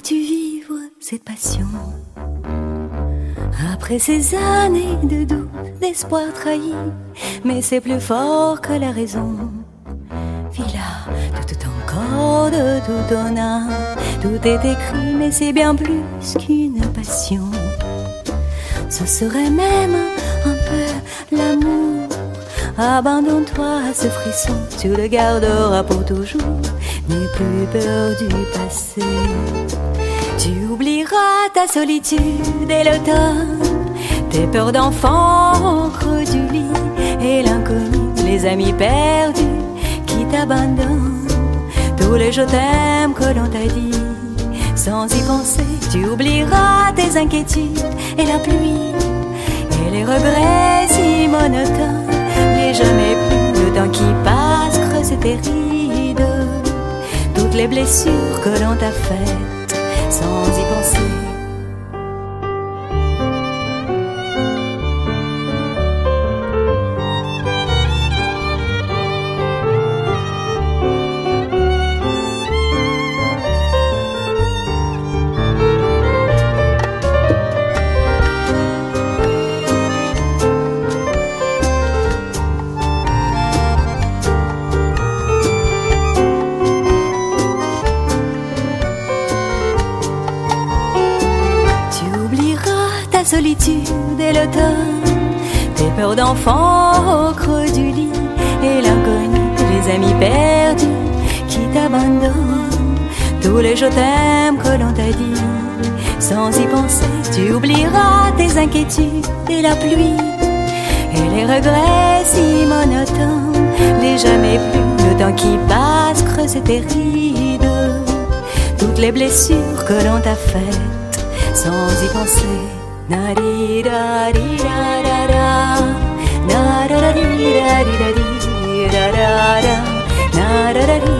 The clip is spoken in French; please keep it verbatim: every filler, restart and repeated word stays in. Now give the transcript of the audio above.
pourras-tu vivre cette passion après ces années de doute, d'espoir trahi? Mais c'est plus fort que la raison. Vis-là de tout ton corps, de tout ton âme. Tout est écrit, mais c'est bien plus qu'une passion. Ce serait même un peu l'amour. Abandonne-toi à ce frisson, tu le garderas pour toujours. N'aie plus peur du passé. Tu oublieras ta solitude et l'automne, tes peurs d'enfant au creux du lit, et l'inconnu, les amis perdus qui t'abandonnent. Tous les je t'aime que l'on t'a dit, sans y penser, tu oublieras tes inquiétudes et la pluie, et les regrets si monotones. Les jamais plus, le temps qui passe creuse tes rides, toutes les blessures que l'on t'a faites sans y penser. Solitude et l'automne, tes peurs d'enfant au creux du lit, et l'inconnu, les amis perdus qui t'abandonnent. Tous les je t'aime que l'on t'a dit, sans y penser, tu oublieras tes inquiétudes et la pluie, et les regrets si monotones. Les jamais plus, le temps qui passe creuse tes rides, toutes les blessures que l'on t'a faites sans y penser. Na di da di da da da, na da da di da di da di da da da, na da da di